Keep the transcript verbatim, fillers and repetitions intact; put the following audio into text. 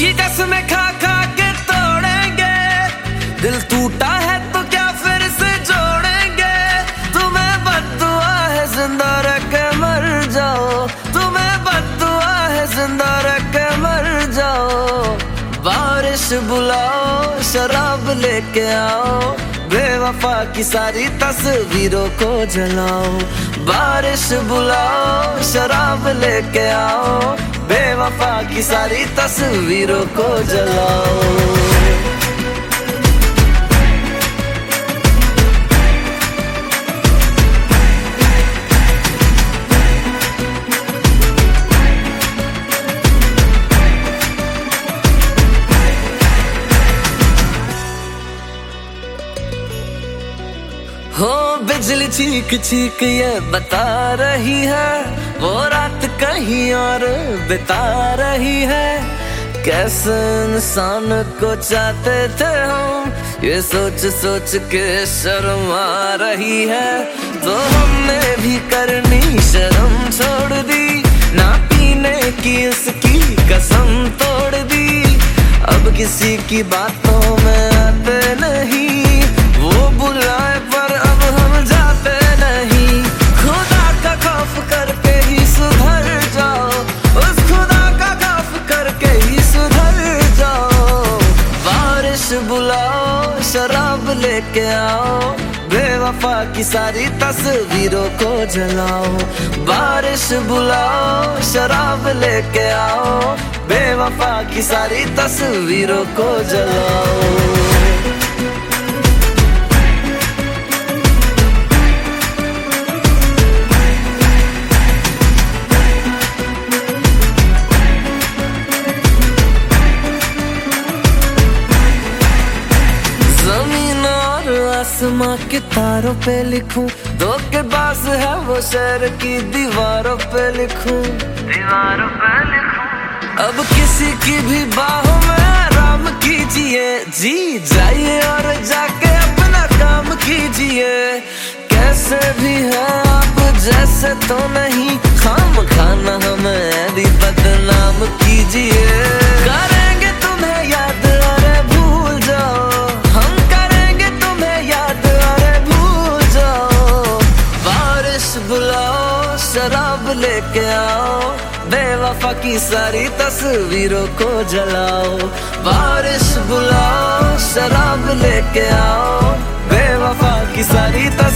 की कसमें खा खा के तोड़ेंगे, दिल टूटा है तो क्या फिर से जोड़ेंगे। तुम्हें बद्दुआ है जिंदा रह के मर जाओ, तुम्हें बद्दुआ है जिंदा रह के मर जाओ। बारिश बुलाओ शराब लेके आओ, बेवफा की सारी तस्वीरों को जलाओ। बारिश बुलाओ शराब लेके आओ, बेवफा की सारी तस्वीरों को जलाओ। हो बिजली चीख चीख ये बता रही है, वो रात कहीं और बिता रही है। कैसे इंसान को चाहते थे हम, ये सोच सोच के शर्म आ रही है। तो हमने भी करनी शर्म छोड़ दी, ना पीने की उसकी कसम तोड़ दी। अब किसी की बातों में आते नहीं, वो बुलाए पर अब हम जाते नहीं। खुदा का खौफ करके ही सुधर जाओ, उस खुदा का खौफ करके ही सुधर जाओ। बारिश बुलाओ शराब लेके आओ, बेवफा की सारी तस्वीरों को जलाओ। बारिश बुलाओ शराब लेके आओ, बेवफा की सारी तस्वीरों को जलाओ। आसमां के तारों पे लिखूं, धोखेबाज है वो शहर की दीवारों पे लिखूं, दीवारों पे लिखूं। अब किसी की भी बाहों में आराम कीजिए, जी जाइए और जाके अपना काम कीजिए। कैसे भी है आप जैसे तो नहीं, खाम खाना हमें भी बदनाम कीजिए। करेंगे तुम्हें याद अरे भूल जाओ, हम करेंगे तुम्हें याद अरे भूल जाओ। बारिश बुलाओ शराब लेके आओ, बेवफा की सारी तस्वीरों को जलाओ। बारिश बुलाओ शराब लेके आओ, बेवफा की सारी तस्वीरों